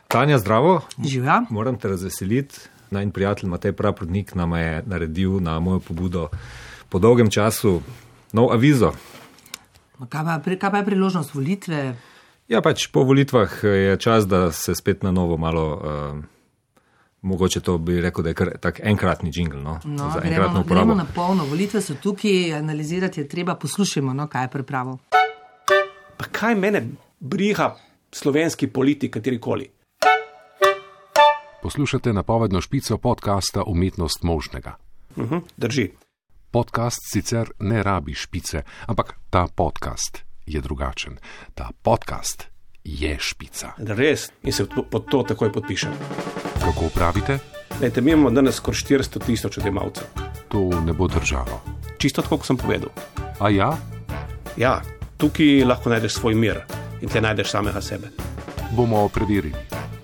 Tanja, zdravo. Živja. Moram te razveseliti. Najin prijatelj Matej Praprotnik nama je naredil na mojo pobudo po dolgem času nov avizo. Kaj pa je priložnost volitve? Ja, pač po volitvah je čas, da se spet na novo malo, mogoče to bi rekel, da je kar tak enkratni džingl, no? Za enkratno uporabo. Gremo na polno, volitve so tukaj, analizirati je treba, poslušajmo, no, kaj je pripravo. Pa kaj mene briga slovenski politik, katerikoli? Poslušate napovedno špico podcasta Umetnost možnega. Drži. Podcast sicer ne rabi špice, ampak ta podcast je drugačen. Ta podcast je špica. Res, in se pod to takoj podpišem. Kako pravite? Lejte, mi imamo danes skoraj 400,000 odjemalcev. To ne bo držalo. Čisto tako, kot sem povedal. A ja? Ja, tukaj lahko najdeš svoj mir in tle najdeš samega sebe. Bomo preverili.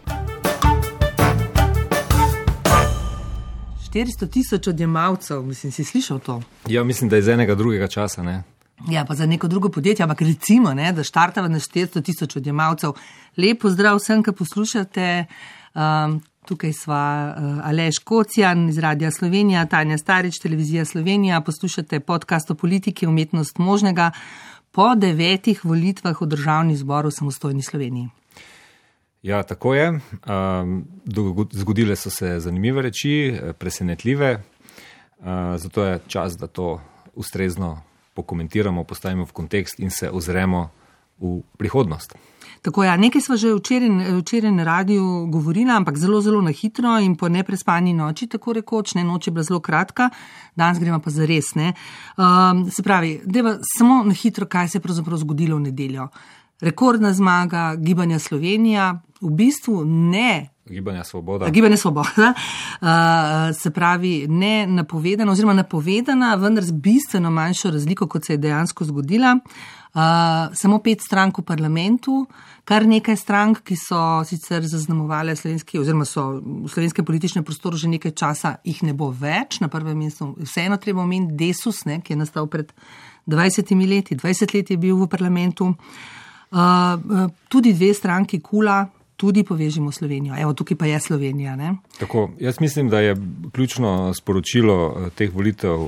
400,000 odjemalcev, mislim, si slišal to? Ja, mislim, da je iz enega drugega časa, ne? Ja, pa za neko drugo podjetje, ampak recimo, ne, da štartava na 400,000 odjemalcev. Lep pozdrav vsem, ki poslušate. Tukaj sva Aleš Kocjan iz Radia Slovenija, Tanja Starič, Televizija Slovenija. Poslušate podcast o politiki Umetnost možnega po 9 volitvah v Državni zbor v samostojni Sloveniji. Ja, tako je. Zgodile so se zanimive reči, presenetljive. Zato je čas, da to ustrezno pokomentiramo, postavimo v kontekst in se ozremo v prihodnost. Tako ja, nekaj sva že včeraj na radiju govorila, ampak zelo, zelo na hitro in po neprespani noči, tako rekoč, ne, noč je bila zelo kratka, danes gremo pa zares, ne. Se pravi, deva samo na hitro, kaj se je pravzaprav zgodilo v nedeljo. Rekordna zmaga Gibanja Slovenija, v bistvu ne. Gibanja Svoboda. Gibanja Svoboda, se pravi ne napovedana oziroma napovedana, vendar z bistveno manjšo razliko, kot se je dejansko zgodila. Samo 5 strank v parlamentu, kar nekaj strank, ki so sicer zaznamovale slovenski oziroma so v slovenskem političnem prostoru že nekaj časa, jih ne bo več. Na prvem mestu vseeno treba omeniti Desus, ne, ki je nastal pred 20 leti, 20 let je bil v parlamentu. Tudi 2 stranki Kula, tudi Povežimo Slovenijo. Evo, tukaj pa je Slovenija, ne? Tako, jaz mislim, da je ključno sporočilo teh volitev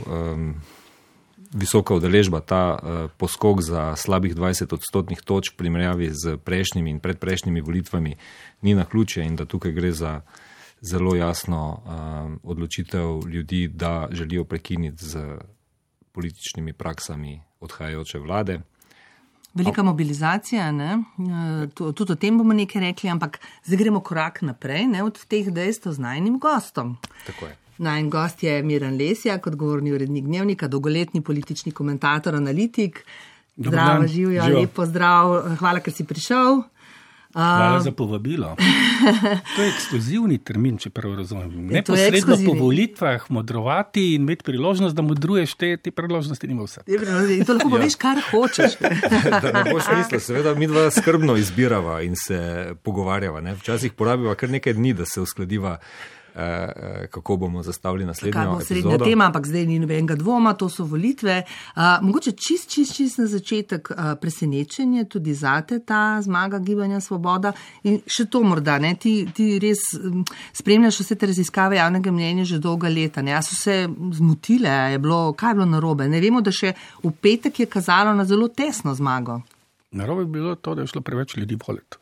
visoka udeležba, ta poskok za slabih 20% točk v primerjavi z prejšnjimi in predprejšnjimi volitvami ni naključje in da tukaj gre za zelo jasno odločitev ljudi, da želijo prekiniti z političnimi praksami odhajajoče vlade. Velika mobilizacija, ne? Tudi o tem bomo nekaj rekli, ampak zdaj gremo korak naprej, ne, od teh dejstev z najnim gostom. Tako je. Najin gost je Miran Lesjak, odgovorni urednik Dnevnika, dolgoletni politični komentator, analitik. Zdravo, živjo, lep pozdrav, hvala, ker si prišel. Hvala za povabilo. To je ekskluzivni termin, če prav razumem. Neposredno po volitvah modrovati in imeti priložnost, da modruješ te priložnosti nima vse. In to lahko poveš, kar hočeš. Da ne bo smisla, seveda mi dva skrbno izbirava in se pogovarjava. Ne? Včasih porabiva kar nekaj dni, da se uskladiva, kako bomo zastavili naslednjo epizodo. Kaj bo srednja tema, ampak zdaj ni nobenega dvoma, to so volitve. Mogoče čist na začetek presenečenje tudi zate ta zmaga Gibanja Svoboda in še to morda, ne, ti res spremljaš vse te raziskave javnega mnenja že dolga leta, ne, a so se zmotile, kaj je bilo narobe? Ne vemo, da še v petek je kazalo na zelo tesno zmago. Narobe je bilo to, da je šlo preveč ljudi voliti.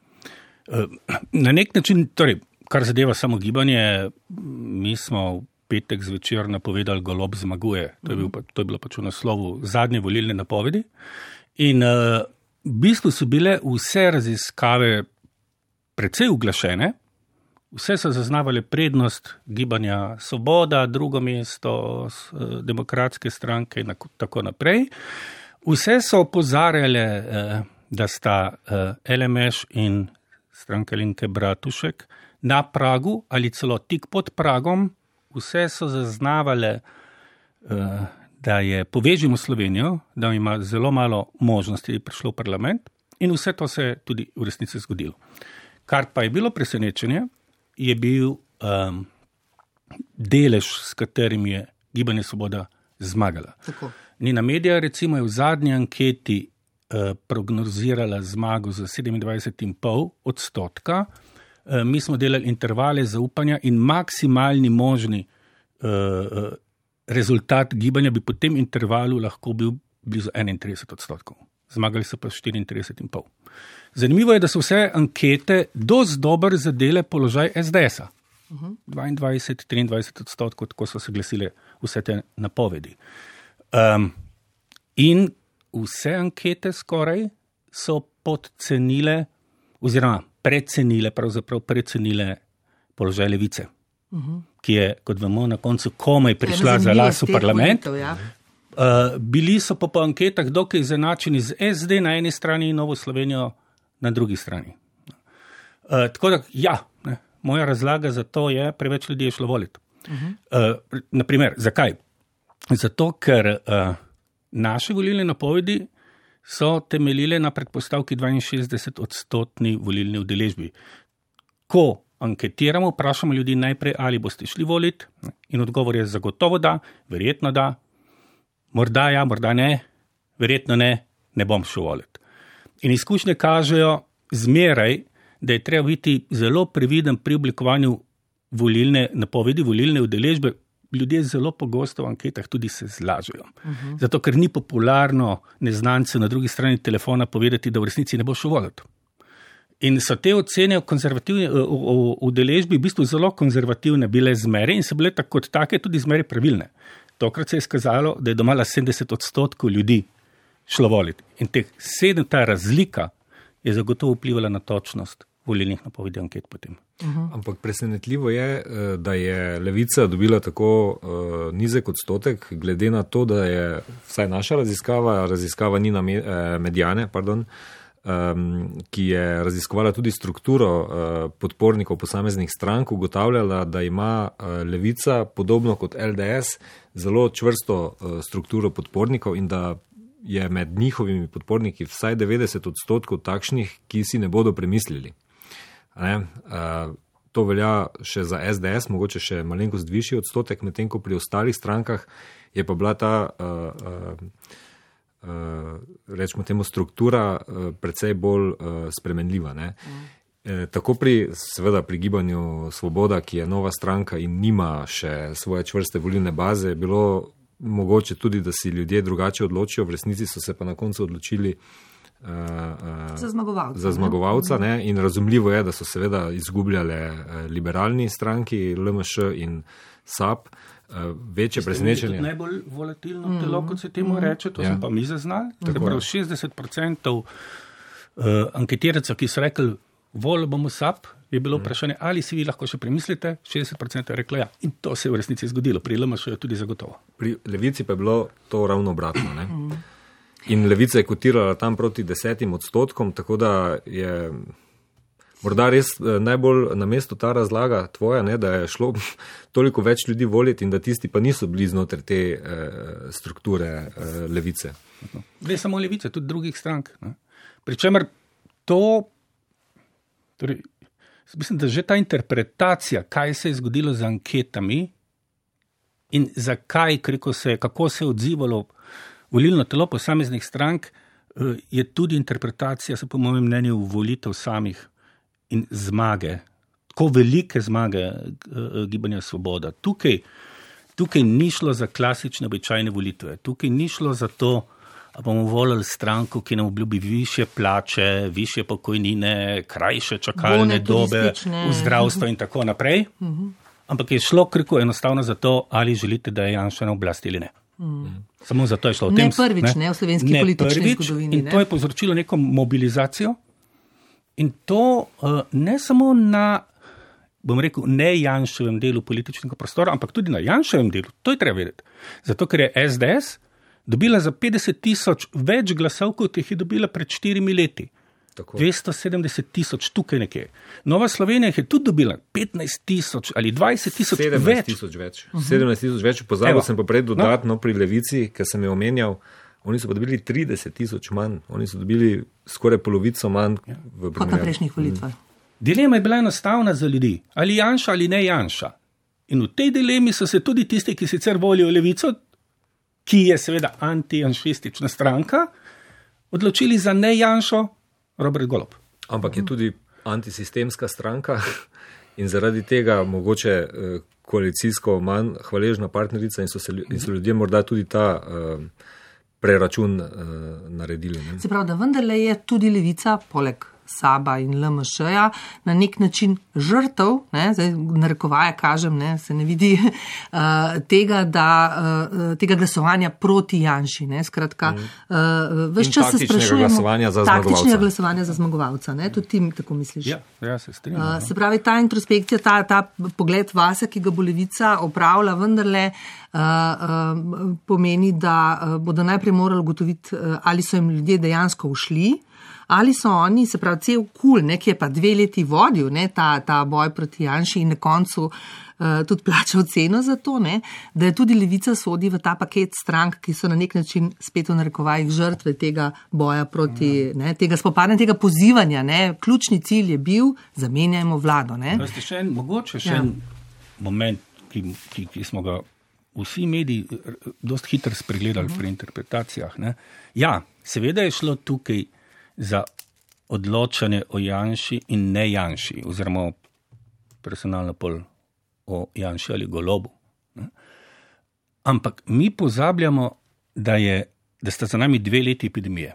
Na nek način, torej, kar zadeva samo gibanje, mi smo v petek zvečer napovedali Golob zmaguje. To je bilo pač v naslovu zadnje volilne napovedi. In v bistvu so bile vse raziskave precej uglašene, vse so zaznavale prednost Gibanja Svoboda, drugo mesto Demokratske stranke in tako naprej. Vse so opozarjale, da sta LMŠ in Stranka Alenke Bratušek na pragu ali celo tik pod pragom, vse so zaznavale, da je Povežimo Slovenijo, da ima zelo malo možnosti, da je prišlo v parlament in vse to se je tudi v resnici zgodilo. Kar pa je bilo presenečenje, je bil delež, s katerim je Gibanje Svoboda zmagala. Tako. Nina Medija recimo je v zadnji anketi prognozirala zmago za 27,5%, mi smo delali intervale zaupanja in maksimalni možni rezultat gibanja bi po tem intervalu lahko bil blizu 31%. Zmagali so pa 34,5%. Zanimivo je, da so vse ankete dosti dober zadele položaj SDS-a. 22-23%, tako so se glasile vse te napovedi. In vse ankete skoraj so podcenile oziroma precenile položaj levice, ki je, kot vemo, na koncu komaj prišla za las v parlament. Bili so pa po anketah dokaj izenačeni z SD na eni strani in Novo Slovenijo na drugi strani. Tako da, moja razlaga za to je, preveč ljudi je šlo voliti. Naprimer, zakaj? Zato, ker naše volilne napovedi so temeljile na predpostavki 62% volilni udeležbi. Ko anketiramo, vprašamo ljudi najprej, ali boste šli voliti, in odgovor je zagotovo da, verjetno da, morda ja, morda ne, verjetno ne, ne bom šel voliti. In izkušnje kažejo zmeraj, da je treba biti zelo previden pri oblikovanju volilne napovedi, volilne udeležbe. Ljudje zelo pogosto v anketah tudi se zlažejo. Zato, ker ni popularno neznance na drugi strani telefona povedati, da v resnici ne bo šel voliti. In so te ocene o udeležbi v bistvu zelo konzervativne bile zmere in so bile kot take tudi zmere pravilne. Tokrat se je izkazalo, da je domala 70% ljudi šlo voliti. In ta razlika je zagotovo vplivala na točnost volilnih napovedi anket potem. Ampak presenetljivo je, da je levica dobila tako nizek odstotek, glede na to, da je vsaj naša raziskava Nina Mediane, ki je raziskovala tudi strukturo podpornikov posameznih strank, ugotavljala, da ima levica, podobno kot LDS, zelo čvrsto strukturo podpornikov in da je med njihovimi podporniki vsaj 90% takšnih, ki si ne bodo premislili. To velja še za SDS, mogoče še malenkost višji odstotek, medtem ko pri ostalih strankah je pa bila ta rečemo temu struktura precej bolj spremenljiva. Tako seveda pri gibanju Svoboda, ki je nova stranka in nima še svoje čvrste volilne baze, je bilo mogoče tudi, da si ljudje drugače odločijo, v resnici so se pa na koncu odločili za zmagovalca. In razumljivo je, da so seveda izgubljale liberalni stranki, LMŠ in SAB. Večje presenečenje. Najbolj volatilno telo, kot se temu reče, to smo pa mi zaznali. 60% anketirancev, ki so rekli, volili bomo SAB, je bilo vprašanje, ali si vi lahko še premislite, 60% je reklo ja. In to se je v resnici zgodilo, pri LMŠ je tudi zagotovo. Pri levici pa je bilo to ravno obratno. In levica je kotirala tam proti 10%, tako da je morda res najbolj na mestu ta razlaga tvoja, da je šlo toliko več ljudi voliti in da tisti pa niso bili znotraj te strukture levice. Ne samo levice, tudi drugih strank. Pričemer to, torej, mislim, da že ta interpretacija, kaj se je zgodilo z anketami in zakaj, kako se je odzivalo volilno telo posameznih strank, je tudi interpretacija, se po mojem mnenju, volitev samih in zmage, tako velike zmage Gibanja Svoboda. Tukaj ni šlo za klasične običajne volitve. Tukaj ni šlo za to, da bomo volili stranko, ki nam obljubi višje plače, višje pokojnine, krajše čakalne dobe v zdravstvu in tako naprej. Ampak je šlo enostavno za to, ali želite, da je Janša na oblasti ali ne. Samo zato je šlo. Ne prvič, v slovenski politični zgodovini. In to je povzročilo neko mobilizacijo. In to ne samo na, bom rekel, ne Janševem delu političnega prostora, ampak tudi na Janševem delu. To je treba vedeti. Zato, ker je SDS dobila za 50,000 več glasov, kot jih je dobila pred 4 leti. Tako. 270,000 tukaj nekje. Nova Slovenija je tudi dobila 15,000 ali 20,000 več. 17,000 več. Pozabil sem pa prej dodatno pri levici, ker sem jo omenjal. Oni so pa dobili 30,000 manj. Oni so dobili skoraj polovico manj v primerjavi. Kot na prejšnjih volitvah. Dilema je bila enostavna za ljudi. Ali Janša ali ne Janša. In v tej dilemi so se tudi tisti, ki sicer volijo levico, ki je seveda antijanšistična stranka, odločili za ne Janšo, Robert Golob. Ampak je tudi antisistemska stranka in zaradi tega mogoče koalicijsko manj hvaležna partnerica in so ljudje morda tudi ta preračun naredili. Ne? Se pravi, da vendarle je tudi Levica, poleg SAB-a in LMŠ-ja, na nek način žrtev, zdaj narekovaje kažem, se ne vidi, tega glasovanja proti Janši. Skratka, ves čas se sprašujemo taktičnega glasovanja za zmagovalca. Tudi ti tako misliš? Ja, se strinjam. Se pravi, ta introspekcija, ta pogled vase, ki ga bo Levica opravila, vendarle pomeni, da bodo najprej morali ugotoviti, ali so jim ljudje dejansko ušli, ali so oni, se pravi, cel kul, ki je pa 2 leti vodil ta boj proti Janši in na koncu tudi plačal ceno za to, da je tudi Levica sodi v ta paket strank, ki so na nek način spet v narekovajih žrtve tega boja proti, tega spopadanja, tega pozivanja. Ključni cilj je bil, zamenjajmo vlado. Mogoče še en moment, ki smo ga vsi mediji dost hitro spregledali pri interpretacijah. Ja, seveda je šlo tukaj za odločanje o Janši in ne Janši, oziroma personalno pol o Janši ali Golobu. Ampak mi pozabljamo, da sta za nami 2 leti epidemije.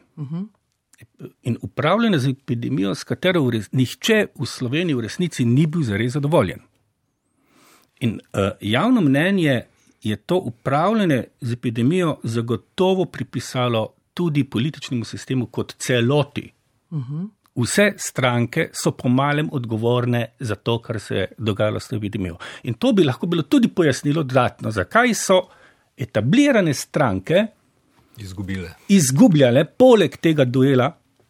In upravljanje z epidemijo, s katero nihče v Sloveniji v resnici ni bil zares zadovoljen. In javno mnenje je to upravljanje z epidemijo zagotovo pripisalo tudi političnemu sistemu kot celoti. Vse stranke so po malem odgovorne za to, kar se je dogajalo s to epidemijo. In to bi lahko bilo tudi pojasnilo dodatno, zakaj so etablirane stranke izgubljale poleg tega duela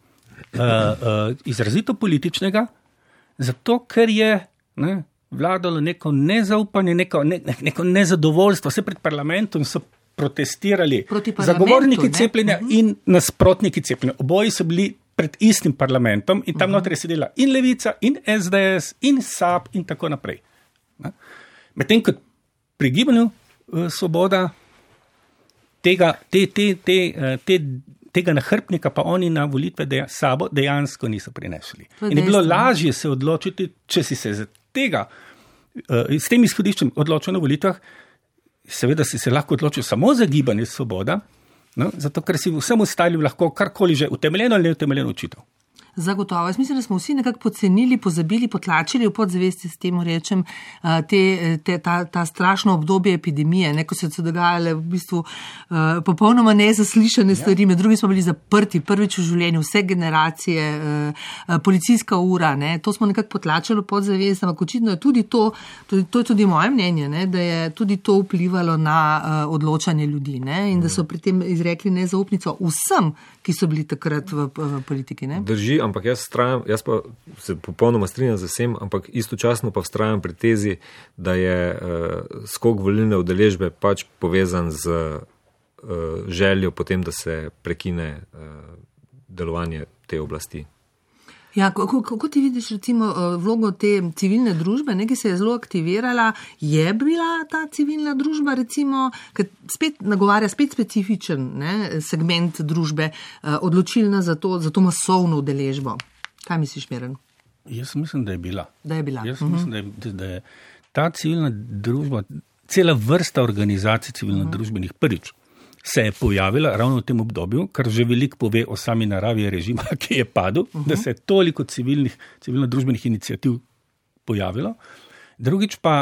izrazito političnega, zato ker je vladalo neko nezaupanje, neko nezadovoljstvo. Vse pred parlamentom so protestirali zagovorniki cepljenja in nasprotniki cepljenja. Oboji so bili pred istim parlamentom in tam notri je sedela in Levica, in SDS, in SAB in tako naprej. Medtem kot pri Gibanju Svoboda tega nahrbnika pa oni na volitve sabo dejansko niso prinesli. In je bilo lažje se odločiti, če si se s tem izhodiščem odločil na volitvah. Seveda si se lahko odločil samo za Gibanje Svoboda, zato ker si vsem ostalim lahko karkoli že utemeljeno ali neutemeljeno očital. Zagotovo. Jaz mislim, da smo vsi nekako pocenili, pozabili, potlačili v podzavesti, s tem rečem, ta strašno obdobje epidemije, ko so se dogajale v bistvu popolnoma nezaslišane stvari, med drugim smo bili zaprti prvič v življenju, vse generacije, policijska ura, to smo nekako potlačili v podzavesti, ampak očitno je tudi to je tudi moje mnenje, da je tudi to vplivalo na odločanje ljudi, in da so pri tem izrekli nezaupnico vsem, ki so bili takrat v politiki. Drži, ampak jaz pa se popolnoma strinjam z vsem, ampak istočasno pa vztrajam pri tezi, da je skok volilne udeležbe pač povezan z željo potem, da se prekine delovanje te oblasti. Ja, kako ti vidiš recimo vlogo te civilne družbe, ki se je zelo aktivirala, je bila ta civilna družba recimo, ki spet nagovarja spet specifičen segment družbe, odločilna za to masovno udeležbo? Kaj misliš, Miran? Jaz mislim, da je bila. Jaz mislim, da je ta civilna družba, cela vrsta organizacij civilno-družbenih prvič se je pojavila ravno v tem obdobju, kar že veliko pove o sami naravi režima, ki je padel, da se je toliko civilno-družbenih iniciativ pojavilo. Drugič pa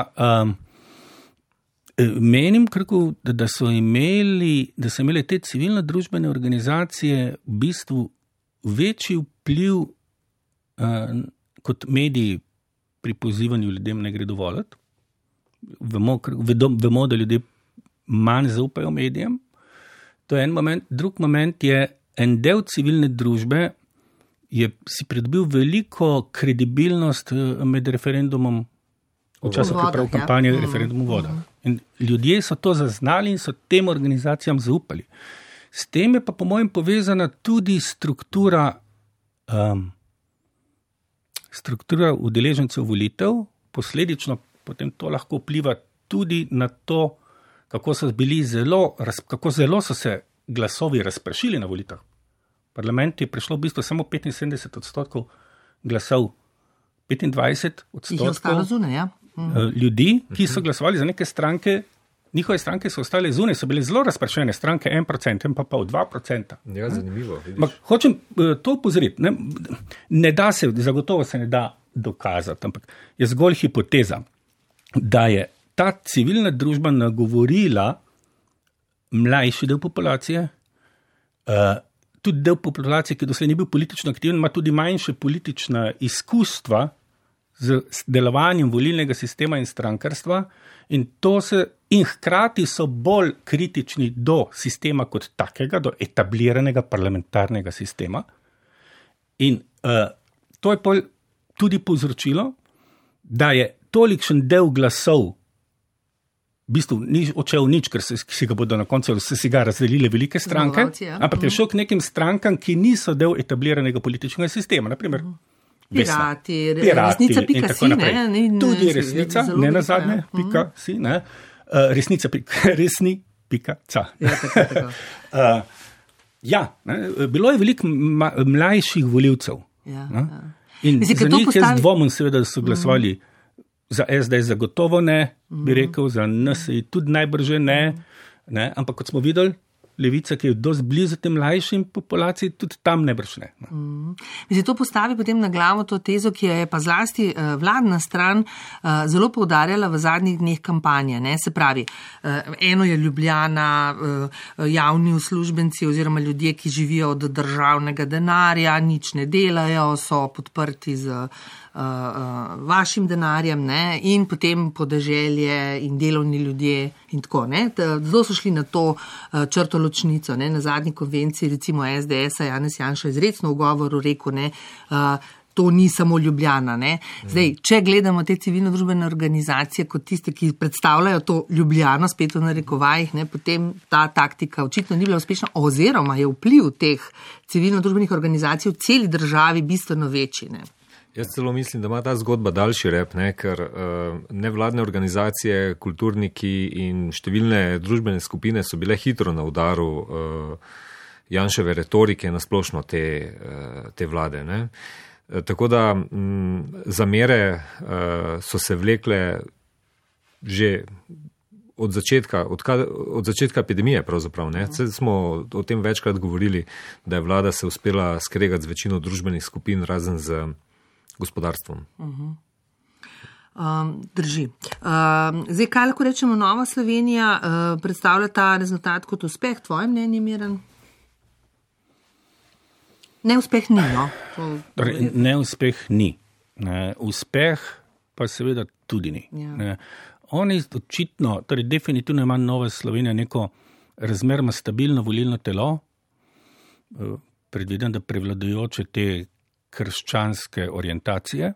menim, da so imele te civilno-družbene organizacije v bistvu večji vpliv kot mediji pri pozivanju ljudem ne gredo volit. Vemo, da ljudje manj zaupajo medijem. To je en moment. Drug moment je, en del civilne družbe je si pridobil veliko kredibilnost med referendumom v času priprav kampanje referendum voda. In ljudje so to zaznali in so tem organizacijam zaupali. S tem je pa po mojem povezana tudi struktura udeležencev volitev, posledično potem to lahko vpliva tudi na to, kako zelo so se glasovi razpršili na volitvah. V parlament je prišlo v bistvu samo 75% glasov 25% zunaj, ja. Ljudi, ki so glasovali za neke stranke, njihove stranke so ostale zunaj, so bile zelo razpršene stranke, 1%, pa 2%. Ja, zanimivo. Hočem to upozoriti. Ne da se, zagotovo se ne da dokazati, ampak je zgolj hipoteza, da je ta civilna družba nagovorila mlajši del populacije, tudi del populacije, ki doslej ni bil politično aktiven, ima tudi manjše politična izkustva z delovanjem volilnega sistema in strankarstva in hkrati so bolj kritični do sistema kot takega, do etabliranega parlamentarnega sistema. In to je tudi povzročilo, da je tolikšen del glasov v bistvu ni odšel nič, ker si ga bodo na koncu si ga razdelile velike stranke, ampak je šel k nekim strankam, ki niso del etabliranega političnega sistema, naprimer Pirati, resnica in tako naprej. Tudi resnica, ne nazadnje, pika si, ne. Resni.ca. Bilo je veliko mlajših volivcev. In za njih jaz dvomim seveda, da so glasovali za SDS zagotovo ne, bi rekel, za NSI tudi najbrže ne, ampak kot smo videli, levica, ki je dosti blizu tem mlajšim populaciji, tudi tam najbrž ne. Mislim, to postavi potem na glavo to tezo, ki je pa zlasti vladna stran zelo poudarjala v zadnjih dneh kampanje. Ne? Se pravi, eno je Ljubljana, javni uslužbenci oziroma ljudje, ki živijo od državnega denarja, nič ne delajo, so podprti z vašim denarjem, ne? In potem podeželje in delovni ljudje in tako. Ne? Zelo so šli na to črto ločnico. Ne? Na zadnji konvenciji recimo SDS-a Janez Janša izrecno v govoru rekel, ne, to ni samo Ljubljana. Ne? Zdaj, če gledamo te civilno-družbene organizacije kot tiste, ki predstavljajo to Ljubljano, spet v narekovajih, ne, potem ta taktika očitno ni bila uspešna, oziroma je vpliv teh civilno-družbenih organizacij v celi državi bistveno večji. Ne? Jaz celo mislim, da ima ta zgodba daljši rep, ne, ker nevladne organizacije, kulturniki in številne družbene skupine so bile hitro na udaru Janševe retorike, nasplošno te vlade. Ne. Tako da zamere so se vlekle že od začetka epidemije pravzaprav. Ne. Smo o tem večkrat govorili, da je vlada se uspela skregati z večino družbenih skupin, razen z gospodarstvom. Drži. Zdaj, kaj lahko rečemo, Nova Slovenija predstavlja ta rezultat kot uspeh? Tvoje mnenje, Miran? Neuspeh ni, no? Neuspeh ni. Uspeh pa seveda tudi ni. Ja. Oni očitno, torej definitivno ima Nova Slovenija neko razmerno stabilno volilno telo, predvidim, da prevladujoče te krščanske orientacije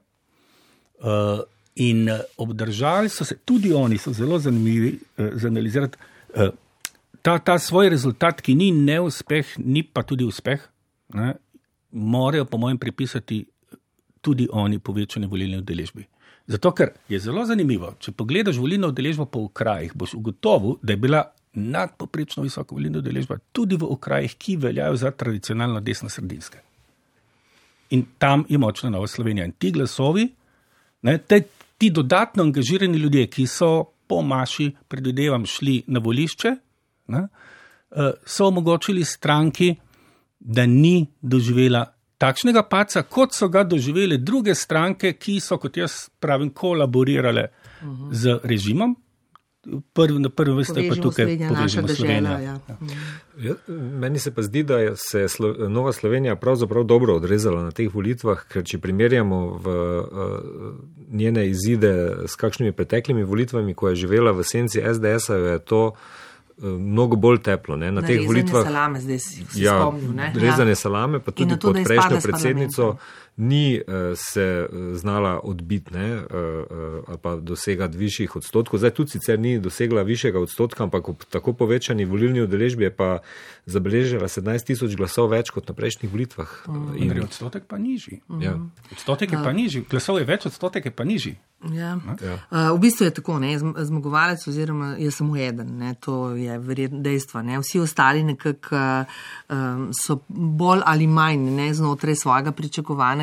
in obdržali so se, tudi oni so zelo zanimivi za analizirati, ta svoj rezultat, ki ni neuspeh, ni pa tudi uspeh, ne, morajo po mojem pripisati tudi oni povečane volilne udeležbi. Zato, ker je zelo zanimivo, če pogledaš volilno udeležbo po okrajih, boš ugotovil, da je bila nadpoprečno visoka volilna udeležba tudi v okrajih, ki veljajo za tradicionalno desno-sredinske. In tam je močna Nova Slovenija. In ti glasovi, ne, ti dodatno angažirani ljudje, ki so po maši, predvidevam, šli na volišče, ne, so omogočili stranki, da ni doživela takšnega paca, kot so ga doživele druge stranke, ki so, kot jaz pravim, kolaborirale z režimom. Na prvem vrstu je pa tukaj Povežimo Slovenijo. Ja, meni se pa zdi, da se Nova Slovenija pravzaprav dobro odrezala na teh volitvah, ker če primerjamo v njene izide s kakšnimi preteklimi volitvami, ko je živela v senci SDS-a, je to mnogo bolj teplo. Ne? Na teh volitvah, salame zdaj si spomnil. Ne? Rezanje salame, pa tudi pod prejšnjo predsednico ni se znala odbiti, ali pa dosegati višjih odstotkov. Zdaj tudi sicer ni dosegla višjega odstotka, ampak ob tako povečani volilni udeležbi je pa zabeležila 17,000 glasov več kot na prejšnjih volitvah. Odstotek pa nižji. Ja. Odstotek je pa nižji. Glasov je več, odstotek je pa nižji. Ja. V bistvu je tako, ne, zmagovalec oziroma je samo eden, ne, to je verjetno dejstvo. Ne. Vsi ostali nekako so bolj ali manj, ne, znotraj svojega pričakovanega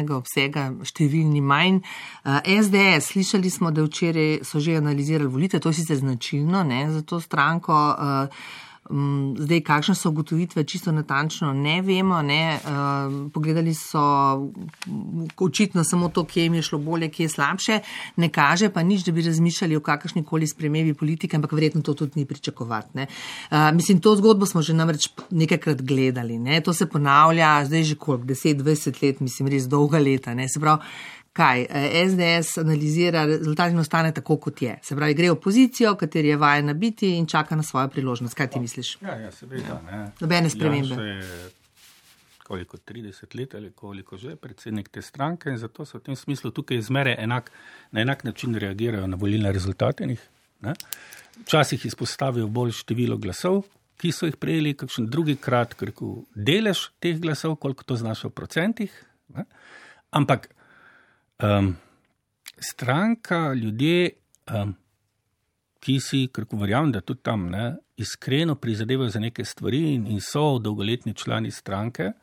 načrtovanega obsega, številni manj. SDS, slišali smo, da včeraj so že analizirali volitve, to je sicer značilno, ne, za to stranko. Zdaj, kakšne so ugotovitve, čisto natančno ne vemo. Ne. Pogledali so očitno samo to, kje jim je šlo bolje, kje je slabše. Ne kaže pa nič, da bi razmišljali o kakršnikoli spremembi politike, ampak verjetno to tudi ni pričakovati. Ne. Mislim, to zgodbo smo že namreč nekajkrat gledali. Ne. To se ponavlja zdaj že koliko, 10-20 let, mislim, res dolga leta. Ne. Se pravi, kaj? SDS analizira, rezultat in ostane tako, kot je. Se pravi, gre v opozicijo, kateri je vajena biti in čaka na svojo priložnost. Kaj ti misliš? Ja, seveda. Nobene spremembe. Koliko 30 let ali koliko že predsednik te stranke in zato so v tem smislu tukaj zmeraj na enak način reagirajo na volilne rezultate. Včasih izpostavijo bolj število glasov, ki so jih prejeli, kakšen drugi krat, rekel, delež teh glasov, koliko to znaša v procentih. Ne? Ampak stranka, ljudje, ki si, kako verjamem, da tudi tam iskreno prizadevajo za neke stvari in so dolgoletni člani stranke,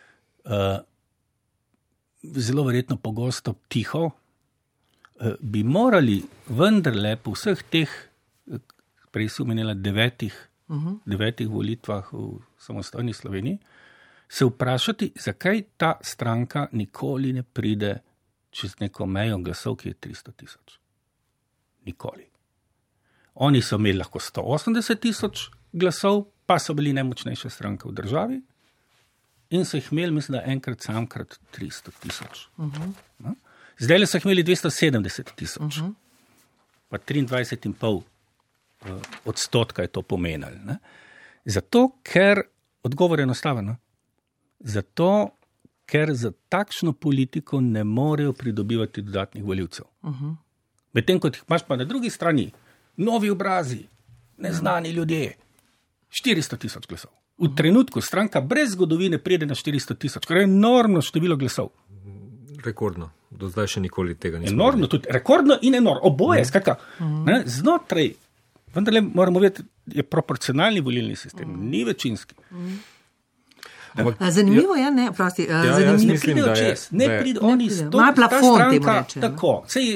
zelo verjetno pogosto tiho, bi morali vendarle po vseh teh, prej si omenila, devetih volitvah v samostojni Sloveniji, se vprašati, zakaj ta stranka nikoli ne pride čez neko mejo glasov, ki je 300 000. Nikoli. Oni so imeli lahko 180 000 glasov, pa so bili najmočnejša stranka v državi in so jih imeli, mislim, da enkrat samkrat 300 000. Zdaj le so jih imeli 270 000. Pa 23,5% je to pomenilo. Ne? Zato, ker, odgovor je enostaven, zato, ker za takšno politiko ne morejo pridobivati dodatnih volivcev. Medtem, kot jih imaš pa na drugi strani, novi obrazi, neznani ljudje, 400 000 glasov. V trenutku stranka brez zgodovine pride na 400 000, kar je enormno število glasov. Rekordno. Do zdaj še nikoli tega nismo. Enormno, tudi rekordno in enormno. Oboje, skratka, znotraj, vendarle moramo vedeti, je proporcionalni volilni sistem, ni večinski. Zanimivo je, ne, prosti, zanimivo. Ne pridejo čez, ne pridejo, oni stopijo, ta stranka, tako,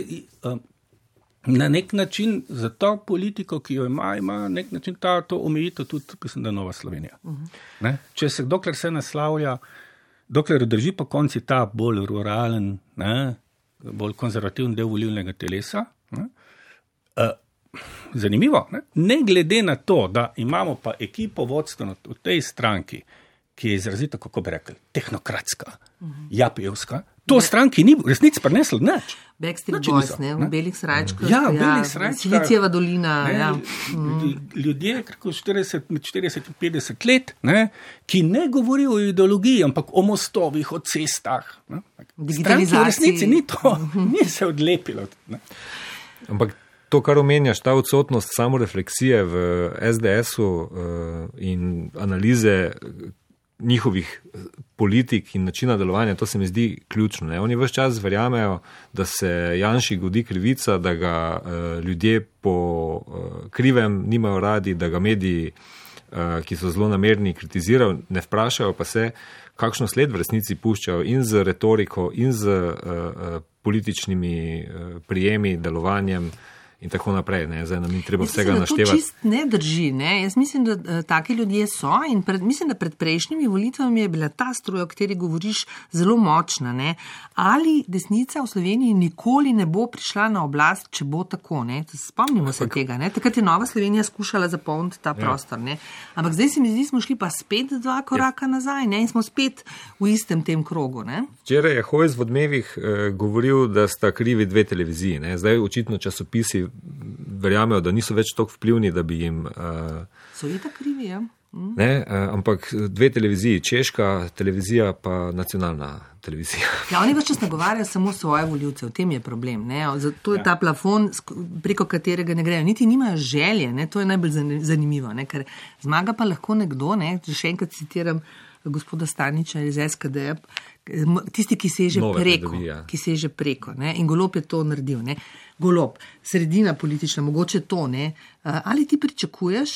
na nek način za to politiko, ki jo ima na nek način to omejitev tudi, mislim, da Nova Slovenija. Če se, dokler se naslavlja, dokler drži po konci ta bolj ruralen, bolj konzervativen del volilnega telesa, zanimivo, ne glede na to, da imamo pa ekipo vodstveno v tej stranki, ki je izrazito, kako bi rekel, tehnokratska, japijevska, to stranki ni resnici prineslo nič. Backstreet Boys, v belih srajčkah. Ja, v belih srajčkah. Silicijeva dolina. Ljudje, kako 40 in 50 let, ki ne govorijo o ideologiji, ampak o mostovih, o cestah. Stranki v resnici ni to, ni se odlepilo. Ampak to, kar omenjaš, ta odsotnost samorefleksije v SDS-u in analize njihovih politik in načina delovanja, to se mi zdi ključno. Ne? Oni ves čas verjamejo, da se Janši godi krivica, da ga ljudje po krivem nimajo radi, da ga mediji, ki so zelo namerni, kritizirajo, ne vprašajo pa se, kakšno sled v resnici puščajo in z retoriko in z političnimi prijemi, delovanjem in tako naprej. Zdaj nam ni treba vsega naštevati. To čist ne drži. Jaz mislim, da taki ljudje so in mislim, da pred prejšnjimi volitvami je bila ta struja, o kateri govoriš, zelo močna. Ali desnica v Sloveniji nikoli ne bo prišla na oblast, če bo tako. Spomnimo se tega. Takrat je Nova Slovenija skušala zapolniti ta prostor. Ampak zdaj se mi zdi, smo šli pa spet 2 koraka nazaj in smo spet v istem tem krogu. Včeraj je Hojs v Odmevih govoril, da sta krivi 2 televiziji. Zdaj očitno časopisi verjamejo, da niso več toliko vplivni, da bi jim... So je tako krivi, ja. Ampak 2 televiziji, češka televizija pa nacionalna televizija. Ja, oni več čas nagovarjajo samo svoje voljivce, v tem je problem. Zato je ta plafon, preko katerega ne grejo. Niti nimajo želje, to je najbolj zanimivo, ker zmaga pa lahko nekdo, še enkrat citiram gospoda Staniča iz SKD, tisti, ki seže preko. In Golob je to naredil. Golob, sredina politična, mogoče to. Ali ti pričakuješ,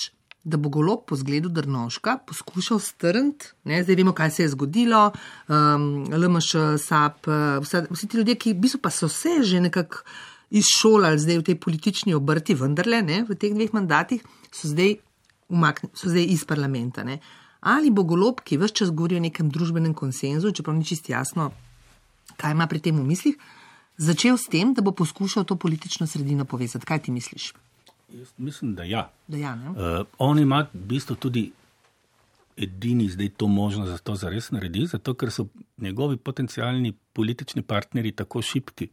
da bo Golob po zgledu Drnovška poskušal strniti, zdaj vemo, kaj se je zgodilo, LMŠ, SAP, vsi ti ljudje, ki v bistvu pa so se že nekako izšolali zdaj v tej politični obrti, vendarle, v teh 2 mandatih, so zdaj iz parlamenta. Ali bo Golob, ki ves čas govori o nekem družbenem konsenzu, čeprav ni čisto jasno, kaj ima pri tem v mislih, začel s tem, da bo poskušal to politično sredino povezati. Kaj ti misliš? Jaz mislim, da ja. On ima v bistvu tudi edini zdaj to možnost za to zares naredi, zato ker so njegovi potencialni politični partnerji tako šibki.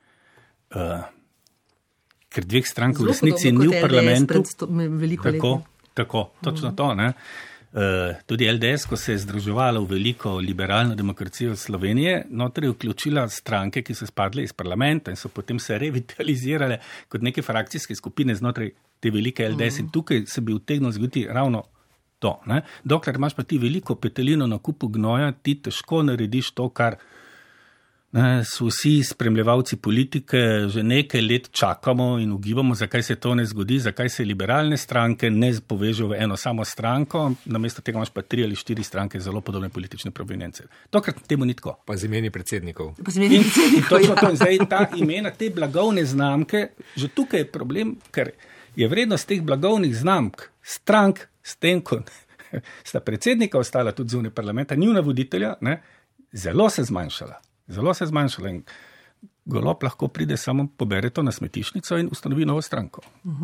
Ker 2 strank v resnici ni v parlamentu. Tako, točno to. Tudi LDS, ko se je združevala v veliko liberalno demokracijo Slovenije, notri je vključila stranke, ki so spadle iz parlamenta in so potem se revitalizirale kot neke frakcijske skupine znotraj te velike LDS in tukaj se bi utegnilo zgoditi ravno to. Dokler imaš pa ti veliko petelino na kupu gnoja, ti težko narediš to, kar so vsi spremljevalci politike že nekaj let čakamo in ugibamo, zakaj se to ne zgodi, zakaj se liberalne stranke ne povežejo v eno samo stranko, namesto tega imaš pa 3 ali 4 stranke zelo podobne politične provenience. Tokrat temu ni tako. Pa z imeni predsednikov. In točno to. Zdaj ta imena, te blagovne znamke, že tukaj je problem, ker je vrednost teh blagovnih znamk strank s tem, ko sta predsednika ostala tudi zunaj parlamenta, njuna voditelja, zelo se zmanjšala in Golob lahko pride samo pobere to na smetišnico in ustanovi novo stranko.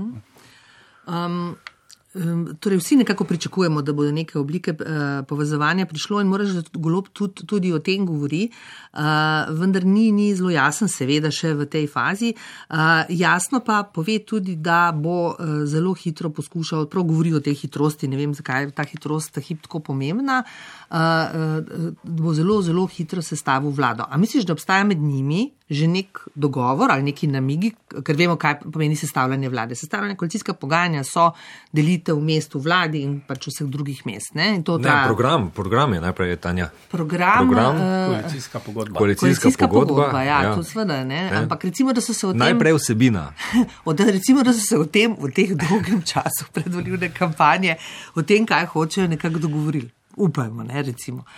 Torej vsi nekako pričakujemo, da bodo neke oblike povezovanja prišlo in moraš, da Golob tudi o tem govori, vendar ni zelo jasen, seveda še v tej fazi. Jasno pa pove tudi, da bo zelo hitro poskušal, prav govori o tej hitrosti, ne vem, zakaj je ta hitrost ta hip tako pomembna, bo zelo, zelo hitro sestavil vlado. A misliš, da obstaja med njimi že nek dogovor ali neki namigi, ker vemo, kaj pomeni sestavljanje vlade. Sestavljanje koalicijska pogajanja so delitev mest v vladi in pač vseh drugih mest. Program je najprej, Tanja. Program koalicijska pogodba. Koalicijska pogodba, ja. To seveda, ampak recimo, da so se o tem... Najprej vsebina. Recimo, da so se o tem v teh dolgem času predvolilne kampanje o tem, kaj hočejo, nekako dogovorili. Upajmo, recimo.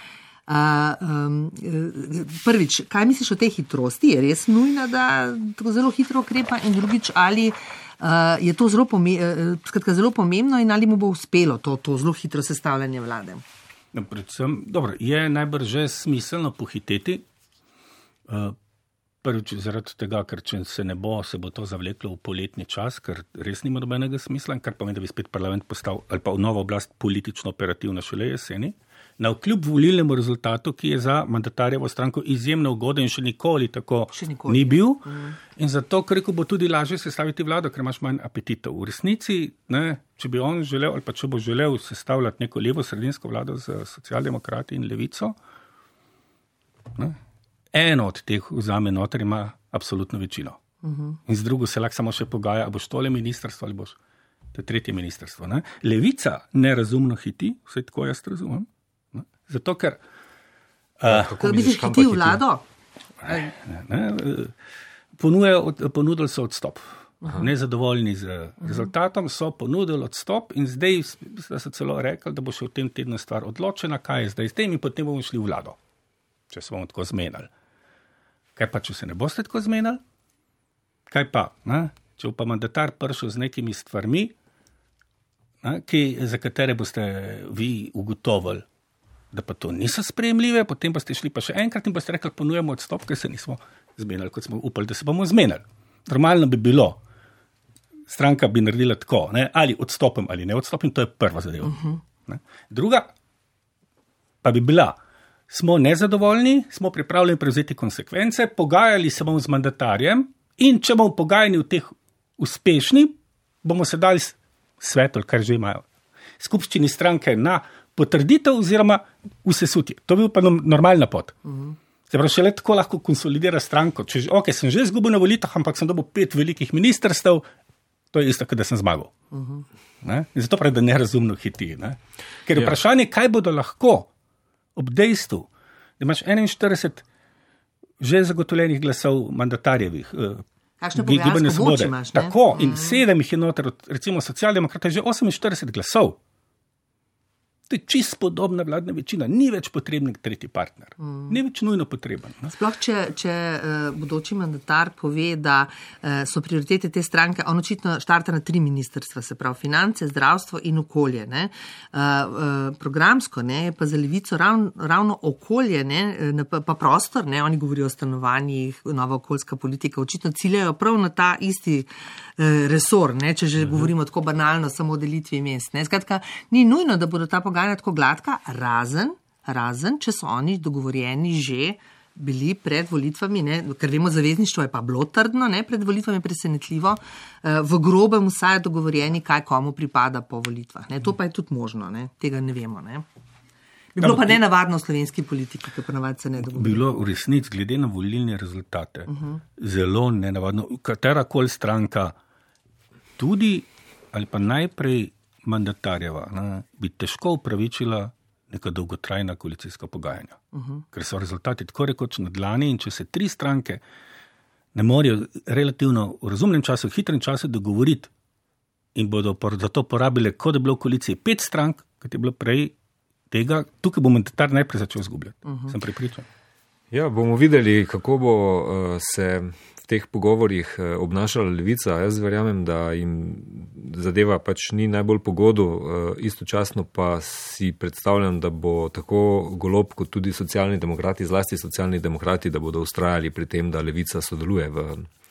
Prvič, kaj misliš o tej hitrosti? Je res nujna, da tako zelo hitro ukrepa? In drugič, ali je to zelo pomembno in ali mu bo uspelo to zelo hitro sestavljanje vlade? Predvsem, je najbrž že smiselno pohiteti. Prvič zaradi tega, ker če se ne bo, se bo to zavleklo v poletni čas, ker res nima nobenega smisla, kar pomeni, da bi spet parlament postal ali pa nova oblast politično operativna šele jeseni. Navkljub volilnemu rezultatu, ki je za mandatarjevo stranko izjemno ugoden in še nikoli tako ni bil. In zato, ker bo tudi lažje sestaviti vlado, ker imaš manj apetitov. V resnici, če bi on želel ali pa če bo želel sestavljati neko levo sredinsko vlado z socialdemokrati in levico, eno od teh vzame noter ima absolutno večino. In z drugo se lahko samo še pogaja, a boš tole ministrstvo ali boš to tretje ministrstvo. Levica nerazumno hiti, vse tako jaz razumem. Zato, ker... Kako misliš, hiti vlado? Ponudili so odstop. Nezadovoljni z rezultatom so ponudili odstop in zdaj so celo rekli, da bo še v tem tednu stvar odločena, kaj je zdaj s tem in potem bomo šli v vlado, če se bomo tako zmenili. Kaj pa, če se ne boste tako zmenili? Kaj pa, če bo pa mandatar prišel z nekimi stvarmi, za katere boste vi ugotovili, da pa to niso sprejemljive, potem pa ste šli pa še enkrat in pa ste rekli, ponujemo odstop, ker se nismo zmenili, kot smo upali, da se bomo zmenili. Normalno bi bilo, stranka bi naredila tako, ali odstopim ali ne odstopim, to je prva zadeva. Druga pa bi bila, smo nezadovoljni, smo pripravljeni prevzeti konsekvence, pogajali se bomo z mandatarjem in če bomo pogajani v teh uspešni, bomo se dali svetlo, kar že imajo. Skupščini stranke na potrditev oziroma vsesutje. To bi bil pa normalna pot. Se pravi, šele tako lahko konsolidira stranko. Sem že izgubil na volitvah, ampak sem dobil 5 velikih ministrstev, to je isto, kot da sem zmagal. In zato pravi, da nerazumno hiti. Ker je vprašanje, kaj bodo lahko ob dejstvu, da imaš 41 že zagotovljenih glasov mandatarjevih, Kakšne Gibanje pogajalske moči Svobode. imaš, ne? Tako, in 7 jih je noter, recimo socialdemokrata, že 48 glasov. To je čist podobna vladna večina, ni več potreben tretji partner. Ni več nujno potreben. Ne? Sploh, če bodoči mandatar pove, da so prioritete te stranke, on očitno štarta na 3 ministrstva, se pravi finance, zdravstvo in okolje. Ne? Programsko ne, pa za Levico ravno okolje, ne, pa prostor, ne, oni govorijo o stanovanjih, nova okoljska politika, očitno ciljajo prav na ta isti resor, ne, če že govorimo tako banalno, samo o delitvi mest. Ne. Skratka, ni nujno, da bodo ta pogajanja tako gladka, razen, če so oni dogovorjeni že bili pred volitvami, ne, ker vemo, zavezništvo je pa bilo trdno, ne, pred volitvami presenetljivo, v grobem vsaj dogovorjeni, kaj komu pripada po volitvah. Ne. To pa je tudi možno, ne, tega ne vemo. Ne. Bi bilo pa nenavadno v slovenski politiki, ki pa navadno se ne dogovorijo. Bilo v resnici, glede na volilne rezultate, zelo nenavadno. Katerakoli stranka, tudi ali pa najprej mandatarjeva, ne, bi težko upravičila neka dolgotrajna koalicijska pogajanja. Ker so rezultati tako rekoč na dlani in če se 3 stranke ne morejo relativno v razumnem času, v hitrem času dogovoriti in bodo za to porabile, kot je bilo v koaliciji 5 strank, kot je bilo prej tega, tukaj bo mandatar najprej začel izgubljati. Sem prepričan. Ja, bomo videli, kako bo se v teh pogovorjih obnašala Levica. Jaz verjamem, da jim zadeva pač ni najbolj pogodu, istočasno pa si predstavljam, da bo tako Golob kot tudi socialni demokrati, zlasti socialni demokrati, da bodo ustrajali pri tem, da Levica sodeluje v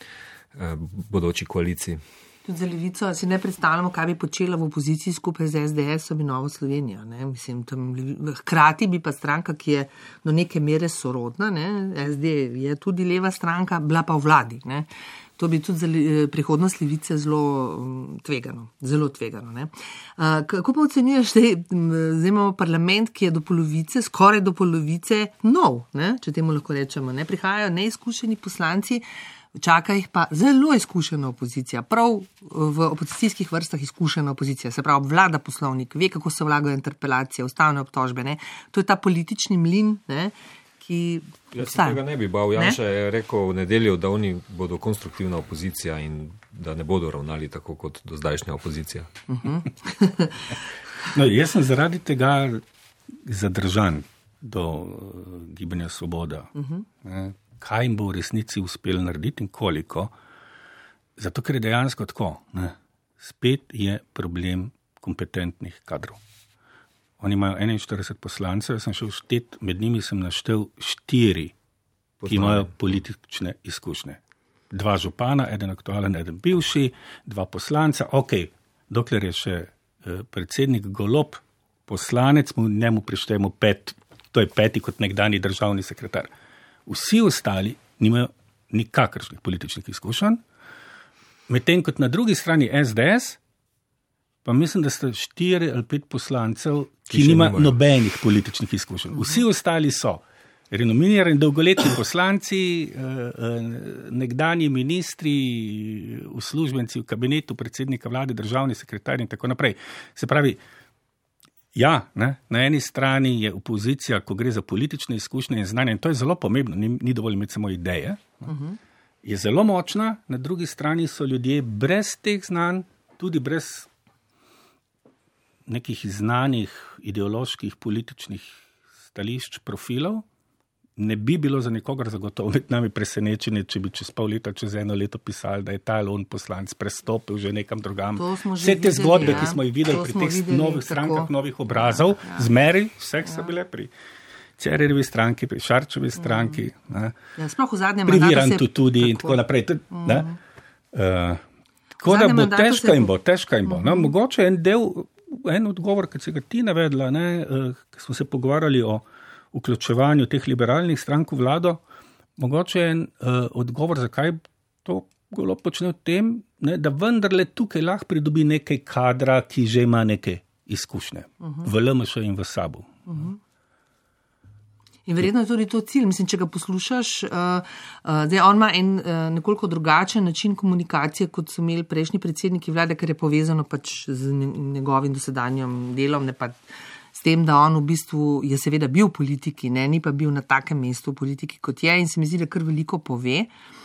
bodoči koaliciji. Tudi za Levico si ne predstavljamo, kaj bi počela v opoziciji skupaj z SDS-om in Novo Slovenijo. Ne? Mislim, hkrati bi pa stranka, ki je do neke mere sorodna, ne? SD je tudi leva stranka, bila pa v vladi. Ne? To bi tudi za prihodnost Levice zelo tvegano. Zelo tvegano. Ne? Kako pa ocenjuješ, zdaj imamo parlament, ki je do polovice, skoraj do polovice nov, ne? Če temu lahko rečemo. Ne? Prihajajo neizkušeni poslanci, čaka jih pa zelo izkušena opozicija, prav v opozicijskih vrstah izkušena opozicija, se pravi vlada poslovnik, ve, kako se vlagajo interpelacije, ustavne obtožbe. Ne? To je ta politični mlin, ne? Ki jaz se tega ne bi bal. Janša je rekel v nedeljo, da oni bodo konstruktivna opozicija in da ne bodo ravnali tako kot do zdajšnja opozicija. No, jaz sem zaradi tega zadržan do Gibanja Svoboda. Kaj jim bo v resnici uspelo narediti in koliko. Zato, ker je dejansko tako. Ne. Spet je problem kompetentnih kadrov. Oni imajo 41 poslancev, jaz sem šel štet, med njimi sem naštel 4, ki imajo politične izkušnje. 2 župana, 1 aktualen, 1 bivši, 2 poslanca. Ok, dokler je še predsednik Golob poslanec, njemu prištejemo 5, to je 5 kot nekdani državni sekretar. Vsi ostali nimajo nikakršnih političnih izkušenj, medtem kot na drugi strani SDS, pa mislim, da sta 4 ali 5 poslancev, ki nima nobenih političnih izkušenj. Vsi ostali so renominirani dolgoletni poslanci, nekdanji ministri, uslužbenci v kabinetu predsednika vlade, državni sekretar in tako naprej. Se pravi, ja, ne, na eni strani je opozicija, ko gre za politične izkušnje in znanje, in to je zelo pomembno, ni dovolj imeti samo ideje, je zelo močna, na drugi strani so ljudje brez teh znanj, tudi brez nekih znanih ideoloških političnih stališč, profilov. Ne bi bilo za nikogar zagotovo med nami presenečenje, če bi čez pol leta, čez 1 leto pisali, da je ta ali on poslanec prestopil že nekam drugam. Vse te zgodbe, ki smo jih videli pri teh novih strankah, novih obrazov, zmeri, vseh so bile pri Cererjevi stranki, pri Šarčevi stranki, sploh v zadnjem pri Virantu tudi in tako naprej. Tako da bo težka in bo. Mogoče en odgovor, ki se ga ti navedla, ko smo se pogovarjali o vključevanju teh liberalnih strank v vlado, mogoče en odgovor, zakaj to Golob počne v tem, da vendarle tukaj lahko pridobi nekaj kadra, ki že ima neke izkušnje v LMŠ in v SAB-u. In verjetno je tudi to cilj. Mislim, če ga poslušaš, zdaj on ima en nekoliko drugačen način komunikacije, kot so imeli prejšnji predsedniki vlade, ker je povezano pač z njegovim dosedanjim delom, ne pa s tem, da on v bistvu je seveda bil v politiki, ni pa bil na takem mestu v politiki, kot je, in se mi zdi, da kar veliko pove.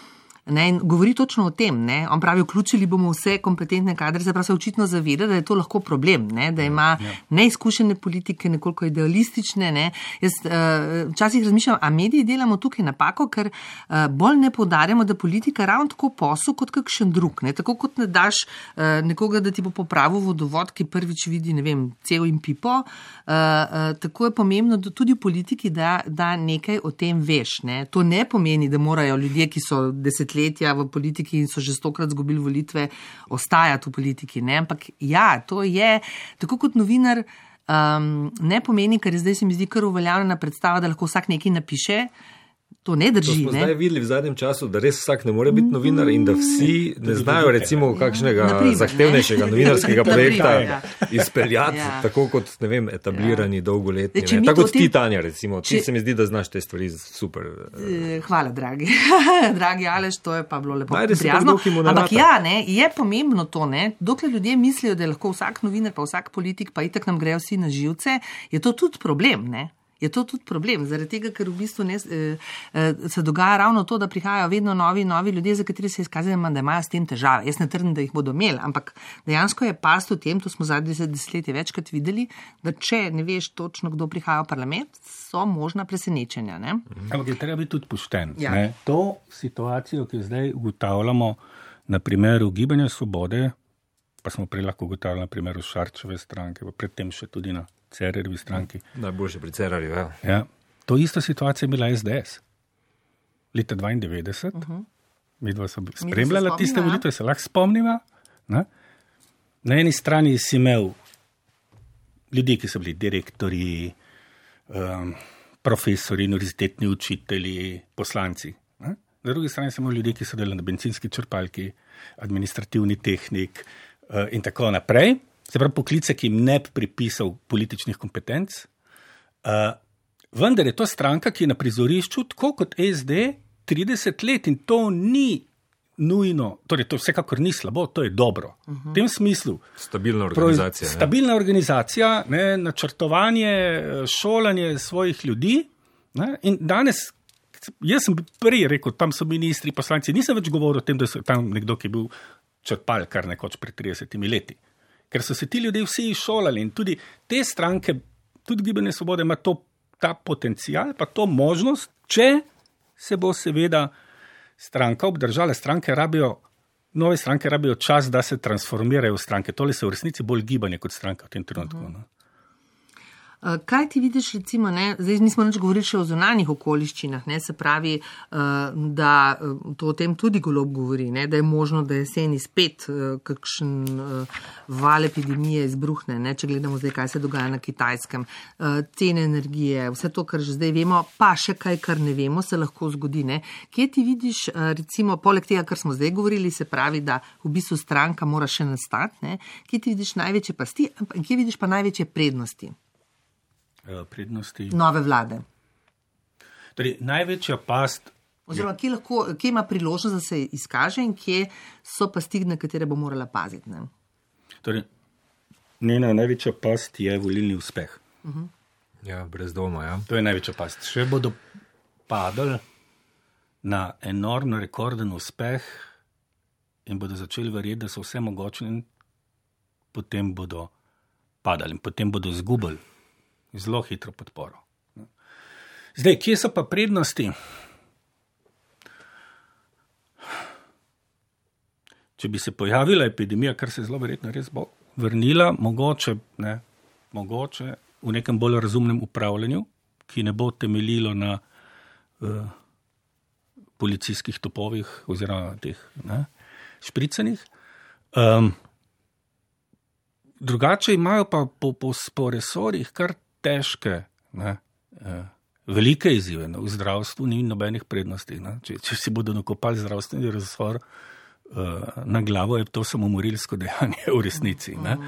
Ne, in govori točno o tem. Ne. On pravi, vključili bomo vse kompetentne kadre, se pravi, se očitno zaveda, da je to lahko problem, ne, da ima neizkušene politike, nekoliko idealistične. Ne. Jaz včasih razmišljam, a mediji delamo tukaj napako, ker bolj ne poudarjamo, da politika ravno tako posel kot kakšen drug. Ne. Tako kot ne daš nekoga, da ti bo popravil vodovod, ki prvič vidi, ne vem, cev in pipo, tako je pomembno tudi v politiki, da nekaj o tem veš. Ne. To ne pomeni, da morajo ljudje, ki so desetletja v politiki in so že 100-krat zgubili volitve, ostajati v politiki. Ne? Ampak ja, to je, tako kot novinar, ne pomeni, ker zdaj se mi zdi kar uveljavljena predstava, da lahko vsak nekaj napiše. To ne drži. To smo zdaj videli v zadnjem času, da res vsak ne more biti novinar in da vsi ne znajo recimo kakšnega zahtevnejšega novinarskega projekta izpeljati, tako kot, ne vem, etablirani dolgoletni. Tako kot ti, Tanja, recimo. Ti se mi zdi, da znaš te stvari super. Hvala, dragi. Dragi Aleš, to je pa bilo lepo prijazno. Ampak ja, ne, je pomembno to, ne. Dokler ljudje mislijo, da je lahko vsak novinar pa vsak politik, pa itak nam grejo vsi na živce, je to tudi problem, ne. Je to tudi problem, zaradi tega, ker v bistvu se dogaja ravno to, da prihajajo vedno novi ljudje, za kateri se izkazuje, da imajo s tem težave. Jaz ne trdim, da jih bodo imeli, ampak dejansko je past v tem, to smo zadnje 10 let večkrat videli, da če ne veš točno, kdo prihaja v parlament, so možna presenečenja. Ne? Ampak je treba biti tudi pošten. Ja. Ne? To situacijo, ki zdaj ugotavljamo na primeru Gibanja Svobode, pa smo prej lahko ugotavljali na primeru Šarčeve stranke, pa predtem še tudi na Cerarjevi stranki. Najboljše pri Cerarju, ja. Ja. To isto situacija je bila SDS. Leta 92. Midva so spremljala tiste volitve, se lahko spomniva. Na eni strani si imel ljudi, ki so bili direktorji, profesori, univerzitetni učitelji, poslanci. Na drugi strani so imeli ljudi, ki so delali na bencinski črpalki, administrativni tehnik in tako naprej. Se pravi, poklice, ki jim ne bi pripisal političnih kompetenc, vendar je to stranka, ki je na prizorišču tako kot SD 30 let in to ni nujno, torej to vsekakor ni slabo, to je dobro. V tem smislu. Stabilna organizacija. Stabilna organizacija, ne, načrtovanje, šolanje svojih ljudi. Ne, in danes, jaz sem prej rekel, tam so ministri, poslanci, nisem več govoril o tem, da so tam nekdo, ki je bil črpal kar nekoč pred 30 leti. Ker so se ti ljudje vsi izšolali in tudi te stranke, tudi Gibanje Svobode ima ta potencial, pa to možnost, če se bo seveda stranka obdržala. Nove stranke rabijo čas, da se transformirajo v stranke. Tole se v resnici bolj gibanje kot stranka v tem trenutku. Kaj ti vidiš, recimo, ne? Zdaj nismo nič govorili še o zunanjih okoliščinah, ne? Se pravi, da to o tem tudi Golob govori, ne? Da je možno, da jeseni spet kakšen val epidemije izbruhne, ne? Če gledamo zdaj, kaj se dogaja na Kitajskem, cene energije, vse to, kar že zdaj vemo, pa še kaj, kar ne vemo, se lahko zgodi. Ne? Kje ti vidiš, recimo, poleg tega, kar smo zdaj govorili, se pravi, da v bistvu stranka mora še nastati, ne? Kje ti vidiš največje pasti, kje vidiš pa največje prednosti? Prednosti. Nove vlade. Torej, največja past. Oziroma, kje ima priložnost, da se izkaže in kje so pasti, na katere bo morala paziti. Ne? Torej, njena največja past je volilni uspeh. Ja, brez dvoma, ja. To je največja past. Še bodo padali na enormno rekorden uspeh in bodo začeli verjeti, da so vse mogočni in potem bodo padali in potem bodo zgubili zelo hitro podporo. Zdaj, kje so pa prednosti? Če bi se pojavila epidemija, kar se zelo verjetno res bo vrnila, mogoče v nekem bolj razumnem upravljanju, ki ne bo temeljilo na policijskih topovih oziroma teh špricanih. Drugače imajo pa po resorjih kar težke, velike izzive. V zdravstvu ni nobenih prednosti. Če si bodo nakopali zdravstveni resor na glavo, je to samomorilsko dejanje v resnici.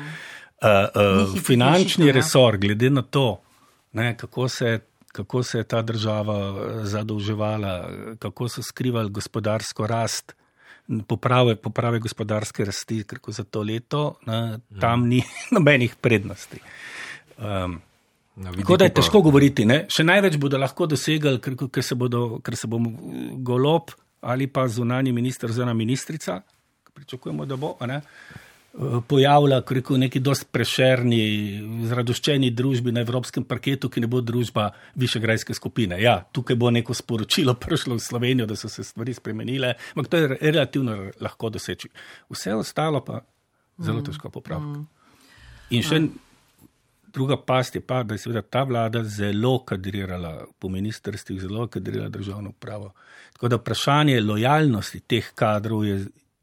Finančni resor, glede na to, kako se je ta država zadolževala, kako so skrivali gospodarsko rast, poprave gospodarske rasti, ker za to leto tam ni nobenih prednosti. Tako da je težko govoriti. Ne? Še največ bodo lahko dosegali, ker se bo Golob ali pa zunanji minister, zunanja ministrica, pričakujemo, da bo, pojavila neki dost prešerni, zradoščeni družbi na evropskem parketu, ki ne bo družba višegrajske skupine. Ja, tukaj bo neko sporočilo prišlo v Slovenijo, da so se stvari spremenile, ampak to je relativno lahko doseči. Vse ostalo pa zelo težko popraviti. In še druga past je pa, da je seveda ta vlada zelo kadrirala po ministrstvih, zelo kadrirala državno upravo. Tako da vprašanje lojalnosti teh kadrov je,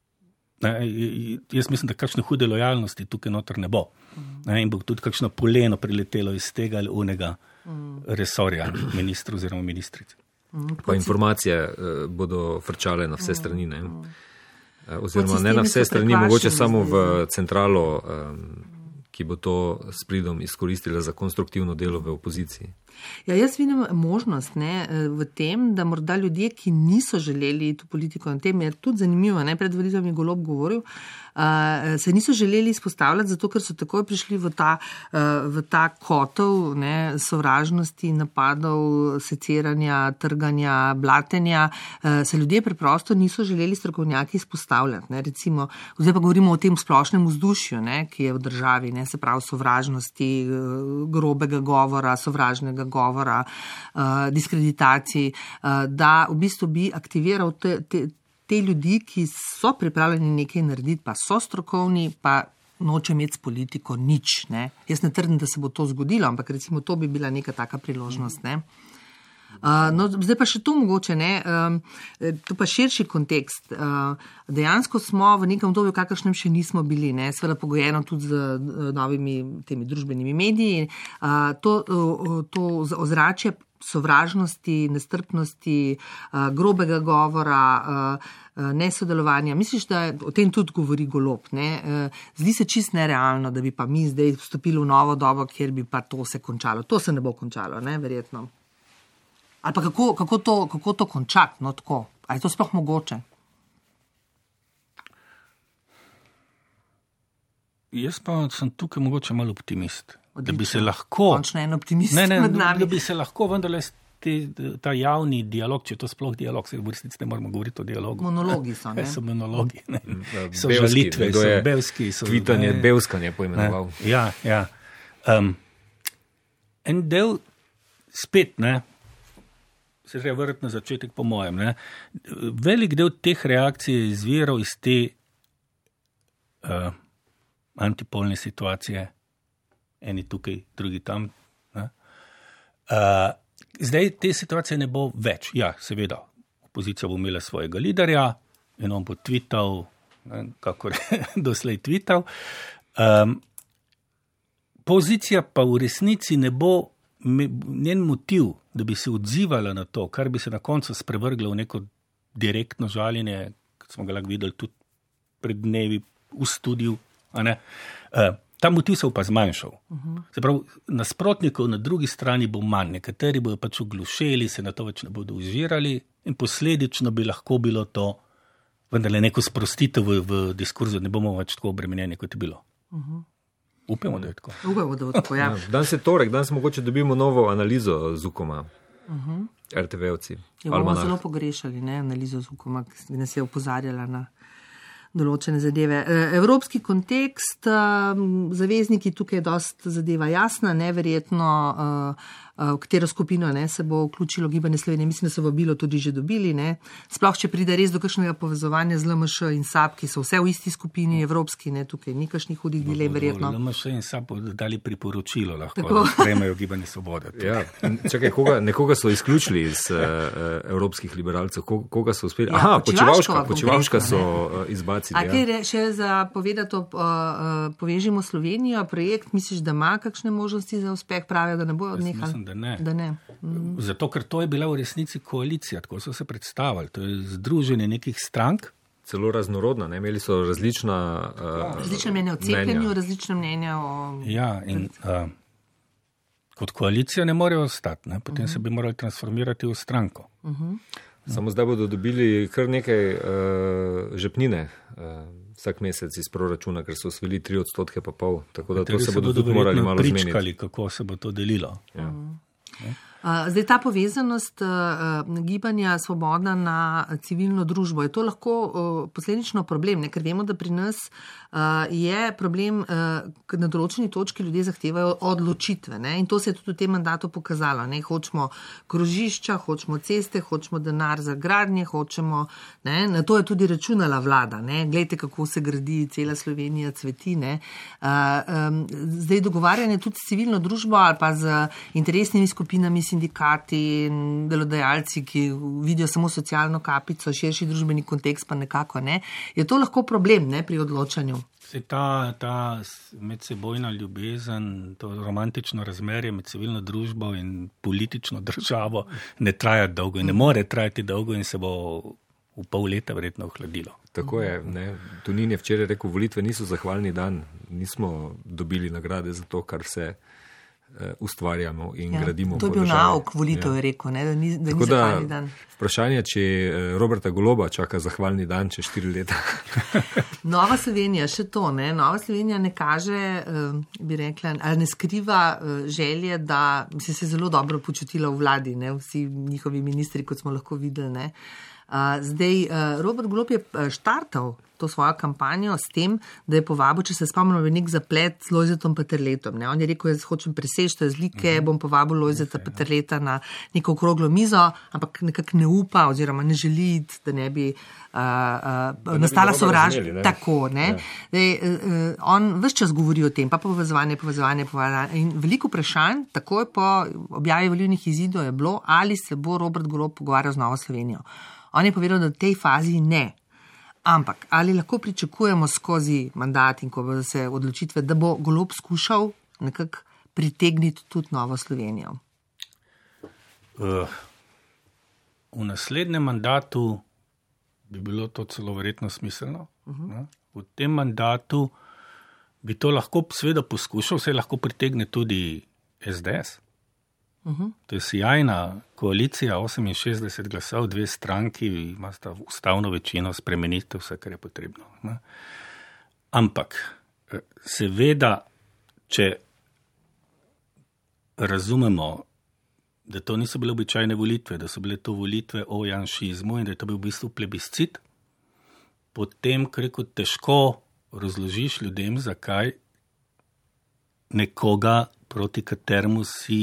jaz mislim, da kakšne hude lojalnosti tukaj noter ne bo. In bo tudi kakšno poleno priletelo iz tega ali unega resorja ministru oziroma ministrice. Pa informacije bodo frčale na vse strani, ne? Oziroma ne na vse strani, mogoče samo v centralo, ki bo to s pridom izkoristila za konstruktivno delo v opoziciji. Ja, jaz vidim možnost v tem, da morda ljudje, ki niso želeli iti v politiko, na tem je tudi zanimivo, pred volitvami je Golob govoril, se niso želeli izpostavljati, zato ker so takoj prišli v ta kotel sovražnosti, napadov, seciranja, trganja, blatenja. Se ljudje preprosto niso želeli strokovnjaki izpostavljati. Recimo, zdaj pa govorimo o tem splošnem vzdušju, ki je v državi, se pravi sovražnosti, grobega govora, sovražnega govora, diskreditacij, da v bistvu bi aktiviral te ljudi, ki so pripravljeni nekaj narediti, pa so strokovni, pa noče imeti s politiko nič. Jaz ne trdim, da se bo to zgodilo, ampak recimo to bi bila neka taka priložnost. No, zdaj pa še to mogoče, to pa širši kontekst. Dejansko smo v nekem obdobju, kakršnem še nismo bili, seveda pogojeno tudi z novimi temi družbenimi mediji. To ozračje sovražnosti, nestrpnosti, grobega govora, nesodelovanja. Misliš, da o tem tudi govori Golob? Zdi se čist nerealno, da bi pa mi zdaj vstopili v novo dobo, kjer bi pa to se končalo. To se ne bo končalo, verjetno. Ali pa kako to končati? Tako. Ali je to sploh mogoče? Jaz pa sem tukaj mogoče malo optimist. Odlično. Da bi se lahko... Končno en optimist med nami. Da bi se lahko vendarle ta javni dialog, če je to sploh dialog, se v resnici ne moramo govoriti o dialogu. Monologi so, So monologi, So žalitve, so belski. Tvitanje, belskanje poimenoval. Ja. En del spet, se treba vrti na začetek po mojem. Velik del teh reakcij je izviral iz te antipolne situacije, eni tukaj, drugi tam. Zdaj te situacije ne bo več. Ja, seveda, opozicija bo imela svojega liderja in on bo twital, kakor doslej twital. Pozicija pa v resnici ne bo njen motiv, da bi se odzivala na to, kar bi se na koncu sprevrglo v neko direktno žaljenje, kot smo ga lahko videli tudi pred dnevi v studiu. Ta motiv se bo pa zmanjšal. Se pravi, nasprotnikov na drugi strani bo manj, nekateri bodo pač oglušeli, se na to več ne bodo užirali in posledično bi lahko bilo to vendarle neko sprostitev v diskurzu, ne bomo več tako obremenjeni, kot je bilo. Upamo, da je tako. Upamo, da bo tako, ja. Danes je torek, danes mogoče dobimo novo analizo z Ukoma. RTV-ovci. Bomo zelo pogrešali, analizo z Ukoma, ki nas je opozarjala na določene zadeve. Evropski kontekst, zavezniki, tukaj je dost zadeva jasna, verjetno, v katero skupino se bo vključilo Gibanje Slovenije. Mislim, da so vabilo tudi že dobili. Sploh, če pride res do kakšnega povezovanja z LMŠ in SAB, ki so vse v isti skupini evropski, tukaj ni kakšnih hudih dilem, verjetno. LMŠ in SAB bodo dali priporočilo, lahko da sprejmejo Gibanje Svobode. Ja, čakaj, nekoga so izključili iz evropskih liberalcev, koga so uspeli? Aha, Počivalška so izbacili. A kaj še za povedati, povežimo Slovenijo, projekt, misliš, da ima kakšne možnosti za uspeh, pravijo, da ne bojo odnehali? Da ne. Zato, ker to je bila v resnici koalicija, tako so se predstavili. To je združenje nekih strank. Celo raznorodna, imeli so različna mnenja o cepljenju, različna mnenja o... Ja, in kot koalicija ne morejo ostati, potem se bi morali transformirati v stranko. Samo zdaj bodo dobili kar nekaj žepnine vsak mesec iz proračuna, ker so osvojili 3,5 %, tako da to se bodo tudi morali malo zmeniti. Pričkali, kako se bo to delilo. Ja. Zdaj ta povezanost gibanja Svobodna na civilno družbo, je to lahko posledično problem, ne? Ker vemo, da pri nas je problem, ker na določeni točki ljudje zahtevajo odločitve, ne? In to se je tudi v tem mandatu pokazalo. Ne? Hočemo krožišča, hočemo ceste, hočemo denar za gradnje, hočemo, ne? Na to je tudi računala vlada. Ne? Glejte, kako se gradi, cela Slovenija cveti. Ne? Zdaj dogovarjanje tudi s civilno družbo ali pa z interesnimi skupinami, sindikati in delodajalci, ki vidijo samo socialno kapico, širši družbeni kontekst pa nekako ne. Je to lahko problem, ne, pri odločanju? Ta medsebojna ljubezen, to romantično razmerje med civilno družbo in politično državo ne traja dolgo in ne more trajati dolgo in se bo v pol leta verjetno ohladilo. Tako je. Ne. Tonin je včeraj rekel, volitve niso zahvalni dan, nismo dobili nagrade za to, kar se ustvarjamo in gradimo. To je bil nauk volitev, je rekel, ne, da ni zahvalni dan. Vprašanje, če Roberta Goloba čaka zahvalni dan čez 4 leta. Nova Slovenija, še to, ne? Nova Slovenija ne kaže, bi rekla, ali ne skriva želje, da se zelo dobro počutila v vladi, ne? Vsi njihovi ministri, kot smo lahko videli. Ne? Zdaj, Robert Golob je štartal to svojo kampanjo s tem, da je povabil, če se spomnimo, nek zaplet z Lojzetom Peterletom. Ne? On je rekel, jaz hočem preseči razlike, bom povabil Lojzeta Peterleta na neko okroglo mizo, ampak nekako ne upa oziroma ne želi, da ne bi nastala sovražnost. Tako, ne. Zdaj, on ves čas govori o tem, pa povezovanje. In veliko vprašanj, takoj po objavi volilnih izidov je bilo, ali se bo Robert Golob pogovarjal z Novo Slovenijo. On je povedal, da v tej fazi ne. Ampak, ali lahko pričakujemo skozi mandat in ko bo se odločitve, da bo Golob skušal nekako pritegniti tudi Novo Slovenijo? V naslednjem mandatu bi bilo to celo verjetno smiselno. V tem mandatu bi to lahko seveda poskušal, se lahko pritegne tudi SDS. To je sjajna koalicija, 68 glasov, 2 stranki, imata ustavno večino, spremenite vse, kar je potrebno. Ne? Ampak, seveda, če razumemo, da to niso bile običajne volitve, da so bile to volitve o janšizmu in da je to bil v bistvu plebiscit, potem, kreko, težko razložiš ljudem, zakaj nekoga, proti kateremu si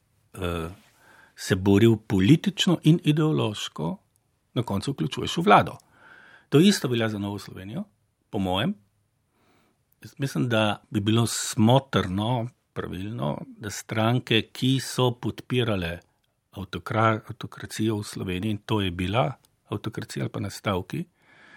se boril politično in ideološko, na koncu vključuješ v vlado. To isto velja za Novo Slovenijo, po mojem. Jaz mislim, da bi bilo smotrno, pravilno, da stranke, ki so podpirale avtokracijo v Sloveniji, in to je bila avtokracija ali pa nastavki,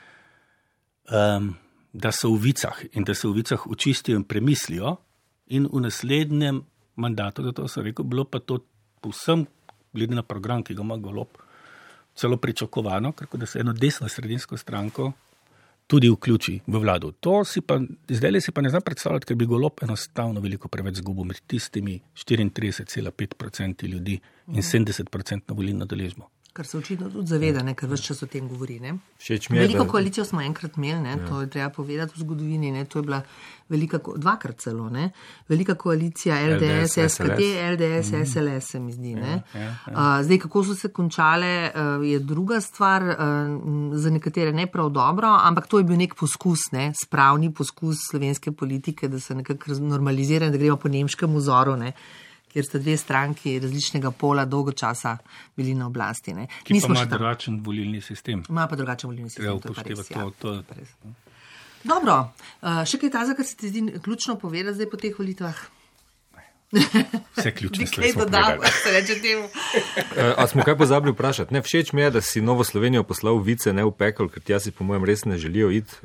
da so v vicah in da se v vicah očistijo in premislijo in v naslednjem mandatu, zato sem rekel, bilo pa to povsem, glede na program, ki ga ima Golob, celo pričakovano, ker da se eno desno sredinsko stranko tudi vključi v vlado. Zdaj si pa ne znam predstavljati, ker bi Golob enostavno veliko preveč zgubil med tistimi 34,5% ljudi in 70% na volilno deležbo. Kar se očitno tudi zaveda, ne, ker ves čas o tem govori. Ne. Veliko koalicijo smo enkrat imeli, ne, to je treba povedati v zgodovini, ne, to je bila velika, dvakrat celo, ne, velika koalicija LDS, SKD, LDS, SLS se mi zdi. Ne. Zdaj, kako so se končale, je druga stvar, za nekatere ne prav dobro, ampak to je bil nek poskus, ne, spravni poskus slovenske politike, da se nekako normalizira in da gremo po nemškem vzoru, ne, kjer sta 2 stranki različnega pola dolgo časa bili na oblasti. Ne. Ki pa ima drugačen volilni sistem. Ima pa drugačen volilni sistem. Treba upoštevati to. Dobro, še kaj tazga, kar se ti zdi ključno povedati zdaj po teh volitvah? Vse ključne stvari smo povedali. A smo kaj pozabili vprašati? Ne, všeč mi je, da si Novo Slovenijo poslal v vice, ne v pekel, ker tja si po mojem res ne želijo iti.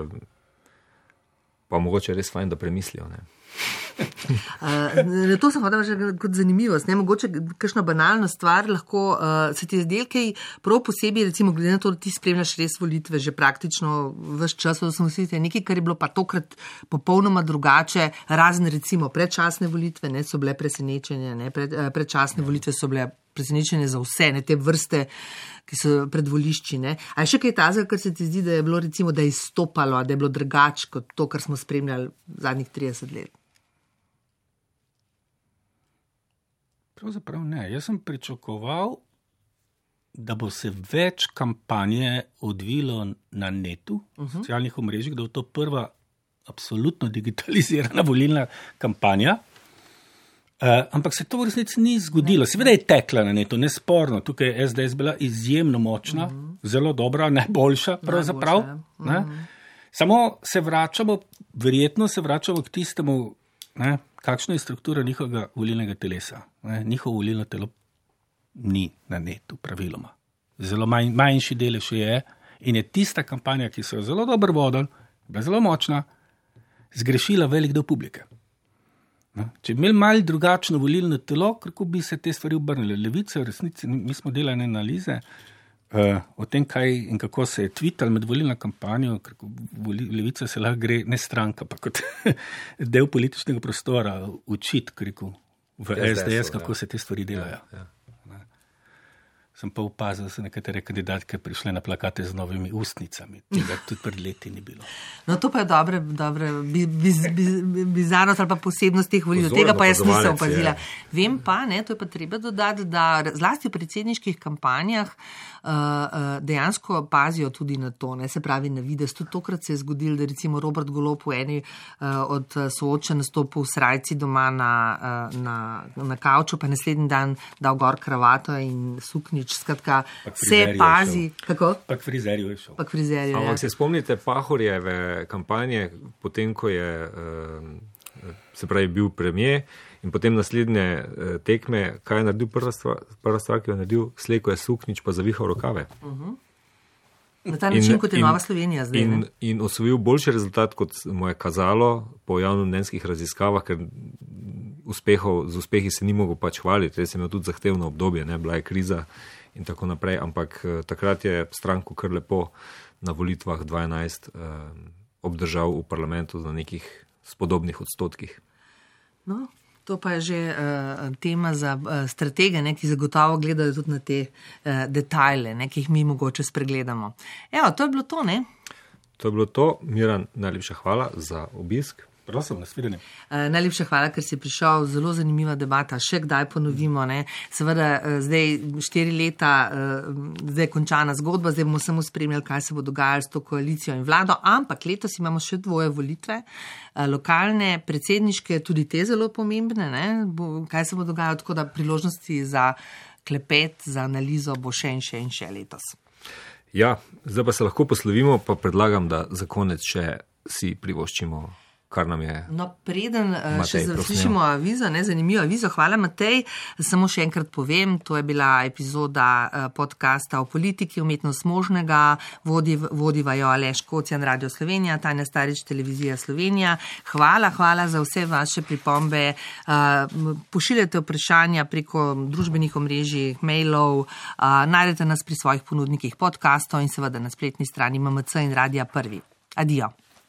Pa mogoče res fajn, da premislijo. Ne? To sem hodila že kot zanimivost. Ne? Mogoče kakšna banalna stvar lahko se ti izdelkej prav posebej, recimo glede na to, da ti spremljaš res volitve že praktično ves čas, da smo vsi nekaj, kar je bilo pa tokrat popolnoma drugače, razen recimo predčasne volitve, ne, so bile presenečenje, ne, predčasne volitve so bile presenečenje za vse, ne, te vrste, ki so pred volišči. Ne. A je še kaj tazga, kar se ti zdi, da je bilo recimo, da je izstopalo, da je bilo drugače kot to, kar smo spremljali zadnjih 30 let? Pravzaprav ne. Jaz sem pričakoval, da bo se več kampanje odvilo na netu, socialnih omrežjih, da bo to prva absolutno digitalizirana volilna kampanja. Ampak se to v resnici ni zgodilo. Seveda je tekla na netu, nesporno. Tukaj je SDS bila izjemno močna, zelo dobra, najboljša pravzaprav. Ne? Samo se vračamo, verjetno se vračamo k tistemu, ne, kakšna je struktura njihovega volilnega telesa. Ne? Njihovo volilno telo ni na netu, praviloma. Zelo manjši delež je in je tista kampanja, ki so jo zelo dobro vodili, bila zelo močna, zgrešila velik del publike. Če bi imeli malo drugačno volilno telo, kako bi se te stvari obrnile. Levica, v resnici, mi smo delali analize o tem, kaj in kako se je tweetal med volilno kampanjo, ker Levica se lahko gre, ne stranka, pa kot del političnega prostora učiti, v SDS, kako se te stvari delajo. Ja. Sem pa opazil, da so nekatere kandidatke prišle na plakate z novimi ustnicami. Tega tudi pred leti ni bilo. No, to pa je dobre bizarnost ali pa posebnost teh volitev. Tega pa jaz nisem opazila. Vem pa, to je pa treba dodati, da zlasti v predsedniških kampanjah dejansko pazijo tudi na to, se pravi na videz. Tudi tokrat se je zgodilo, da recimo Robert Golob v eni od soočenj nastopil v srajci doma na kavču, pa naslednji dan dal gor kravato in suknjič. Skratka, se pazi. Kako? Pak frizerju je šel. Ampak se spomnite Pahorjeve kampanje, potem, ko je se pravi bil premier in potem naslednje tekme, kaj je naredil prva stvar, ki je naredil, slejko je suknjič, pa zavihal rokave. Na ta način, kot je Nova Slovenija zdaj. In osvojil boljši rezultat, kot mu je kazalo po javnomnenjskih raziskavah, ker z uspehi se ni mogel pač hvaliti, res je imel tudi zahtevno obdobje, bila je kriza in tako naprej, ampak takrat je stranko kar lepo na volitvah 2011 obdržal v parlamentu na nekih spodobnih odstotkih. No, to pa je že tema za stratege, ki zagotovo gledajo tudi na te detajle, ki jih mi mogoče spregledamo. Evo, to je bilo to, ne? To je bilo to. Miran, najlepša hvala za obisk. Prosim, nasvidenje. Najlepša hvala, ker si prišel. Zelo zanimiva debata. Še kdaj ponovimo. Seveda, zdaj 4 leta, zdaj je končana zgodba, zdaj bomo samo spremljali, kaj se bo dogajalo s to koalicijo in vlado, ampak letos imamo še 2 volitve, lokalne, predsedniške, tudi te zelo pomembne, kaj se bo dogajalo, tako da priložnosti za klepet, za analizo bo še in še letos. Ja, zdaj pa se lahko poslovimo, pa predlagam, da za konec še si privoščimo, kar nam je. No, preden še zaslišimo avizo, zanimivo avizo, hvala Matej, samo še enkrat povem, to je bila epizoda podcasta o politiki, umetnost možnega, vodiva jo Aleš Kocjan, Radio Slovenija, Tanja Starič, Televizija Slovenija. Hvala za vse vaše pripombe, pošiljate vprašanja preko družbenih omrežij, mailov, najdete nas pri svojih ponudnikih podcastov in seveda na spletni strani MMC in Radia 1. Adijo.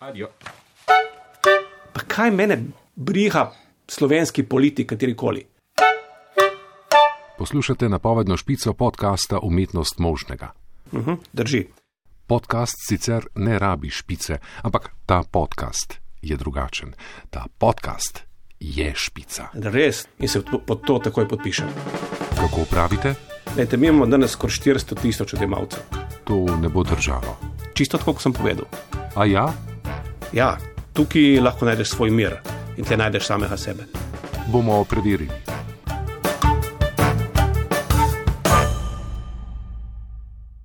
Pa kaj mene briga slovenski politik, katerikoli? Poslušate napovedno špico podcasta Umetnost možnega. Drži. Podcast sicer ne rabi špice, ampak ta podcast je drugačen. Ta podcast je špica. Res, in se pod to takoj podpišem. Kako pravite? Lejte, mi imamo danes skoraj 400,000 odjemalcev. To ne bo držalo. Čisto tako, kot sem povedal. A ja? Ja. Tukaj lahko najdeš svoj mir in te najdeš samega sebe. Bomo preverili.